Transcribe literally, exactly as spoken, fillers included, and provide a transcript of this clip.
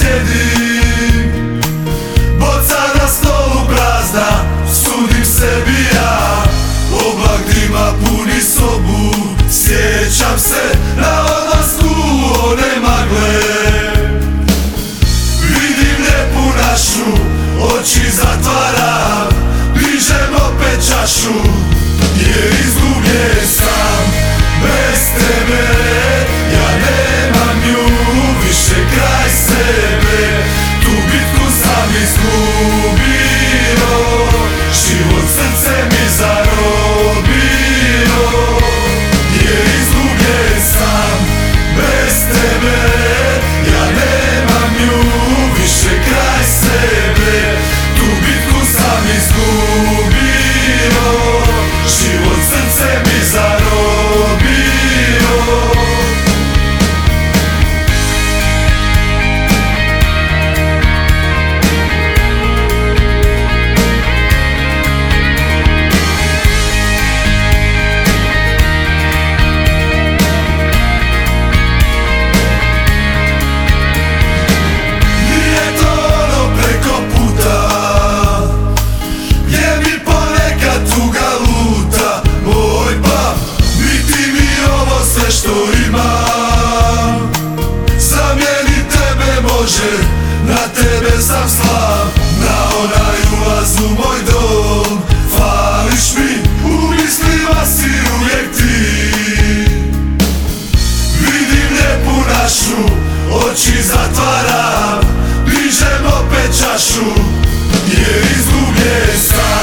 sjedim, boca na stolu prazna, sudim sebi ja. Oblak dima puni sobu, sjećam se na odlasku one magle. Vidim lijepu našu, oči zatvaram, dižem opet čašu, jer izgubljen sam bez tebe. Ja nemam nju više kraj sebe, tu bitku sam izgubio, život srce mi zarobio, jer izgubljen sam bez tebe. Ja nemam nju više kraj sebe, tu bitku sam izgubio, život srce mi zarobio. Na tebe sam slab, na onaj ulaz u moj dom. Fališ mi, u mislima si uvijek ti. Vidim lijepu našu, oči zatvaram, dižem opet čašu, jer izgubljen sam